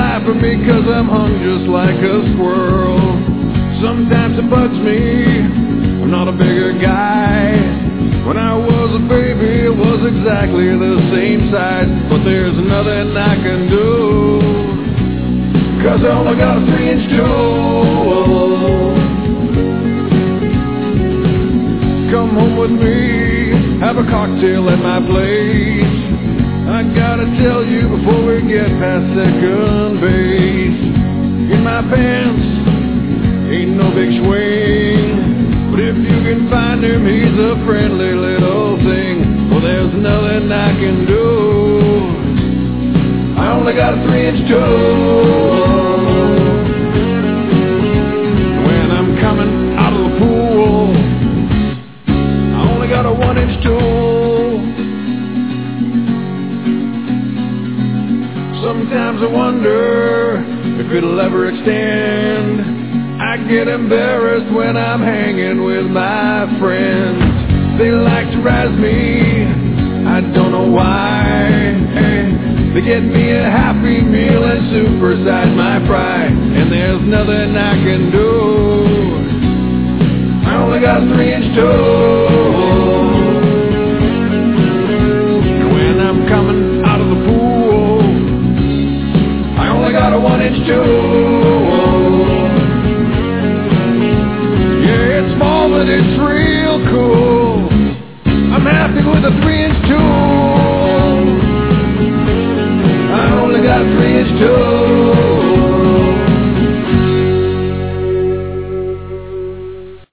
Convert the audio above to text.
laugh at me 'cause I'm hung just like a squirrel. Sometimes it bugs me, I'm not a bigger guy. When I was a baby, it was exactly the same size. But there's nothing I can do, 'cause I only got a 3-inch tool. Come home with me, have a cocktail at my place. I gotta tell you before we get past second base. In my pants, ain't no big swing, but if you can find him, he's a friendly little thing. Well, there's nothing I can do, I only got a 3-inch tool. When I'm coming out of the pool, I only got a 1-inch tool. Sometimes I wonder if it'll ever extend. I get embarrassed when I'm hanging with my friends. They like to razz me, I don't know why. They get me a Happy Meal and supersize my pride, and there's nothing I can do, I only got a 3-inch tool. When I'm coming out of the pool, I only got a 1-inch tool. It's small, but it's real cool. I'm happy with a 3-inch tool. I only got a 3-inch tool.